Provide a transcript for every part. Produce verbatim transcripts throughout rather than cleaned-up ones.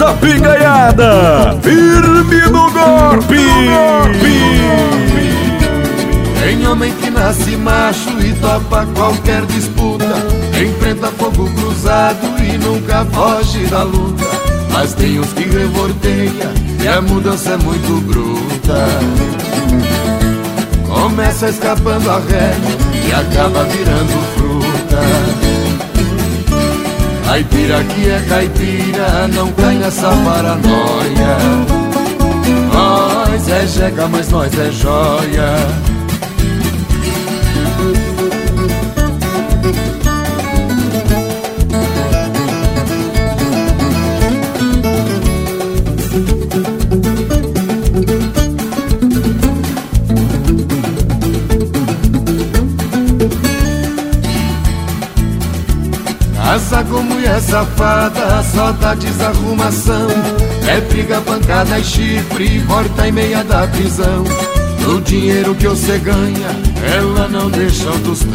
da pingaiada, firme no golpe. Tem homem que nasce macho e topa qualquer disputa, enfrenta fogo cruzado e nunca foge da luta. Mas tem os que revorteia e a mudança é muito bruta. Começa escapando a ré e acaba virando fruta. Caipira que é caipira, não cai nessa paranoia. Nós é jeca, mas nós é joia. Casa com mulher safada, só dá desarrumação. É briga, pancada e chifre, volta e meia da prisão. No dinheiro que você ganha, ela não deixa o tostão.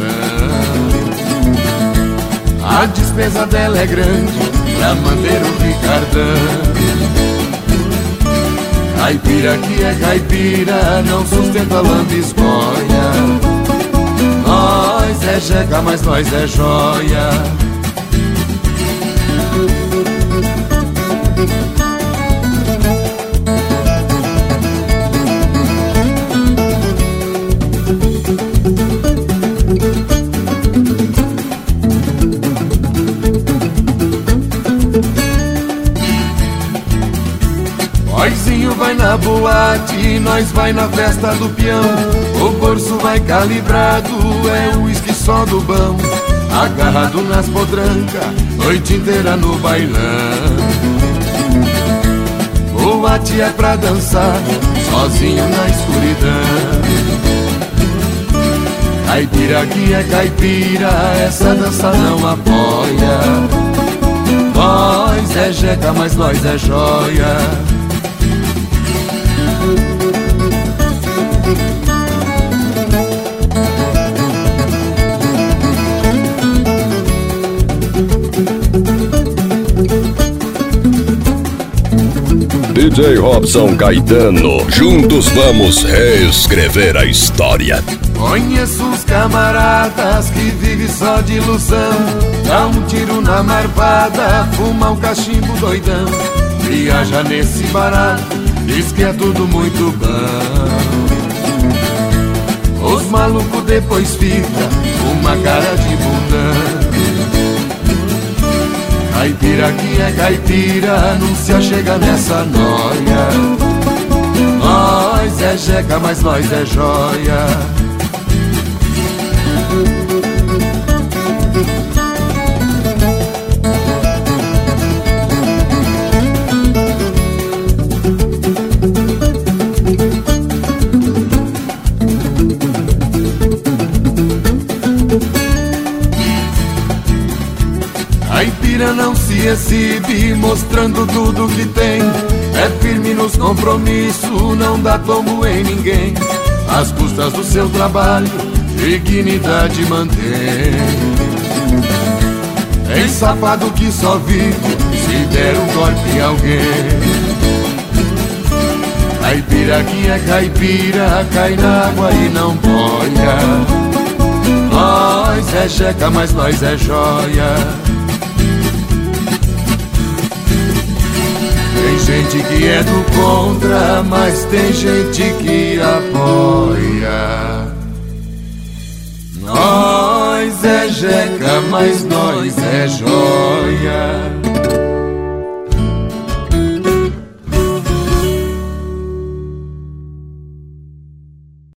A despesa dela é grande pra manter o Ricardão. Caipira que é caipira, não sustenta lambisgoia. Nós é jeca, mas nós é joia. Boizinho vai na boate, nós vai na festa do peão. O bolso vai calibrado, é o uísque só do bão. Agarrado nas podrancas, noite inteira no bailão. Boate é pra dançar, sozinho na escuridão. Caipira que é caipira, essa dança não apoia. Nós é jeca, mas nós é joia. D J Robson Caetano, juntos vamos reescrever a história. Conheço os camaradas que vivem só de ilusão. Dá um tiro na marvada, fuma um cachimbo doidão. Viaja nesse barato, diz que é tudo muito bom. Os malucos depois ficam com uma cara de bundão. Caipira que é caipira, não se achega nessa noia. Nós é jeca, mas nós é joia. Caipira não se exibe mostrando tudo que tem. É firme nos compromissos, não dá tombo em ninguém. Às custas do seu trabalho, dignidade mantém. Tem safado que só vive se der um golpe em alguém. Caipira que é caipira, cai na água e não boia. Nós é jeca, mas nós é joia. Tem gente que é do contra, mas tem gente que apoia. Nós é jeca, mas nós é joia.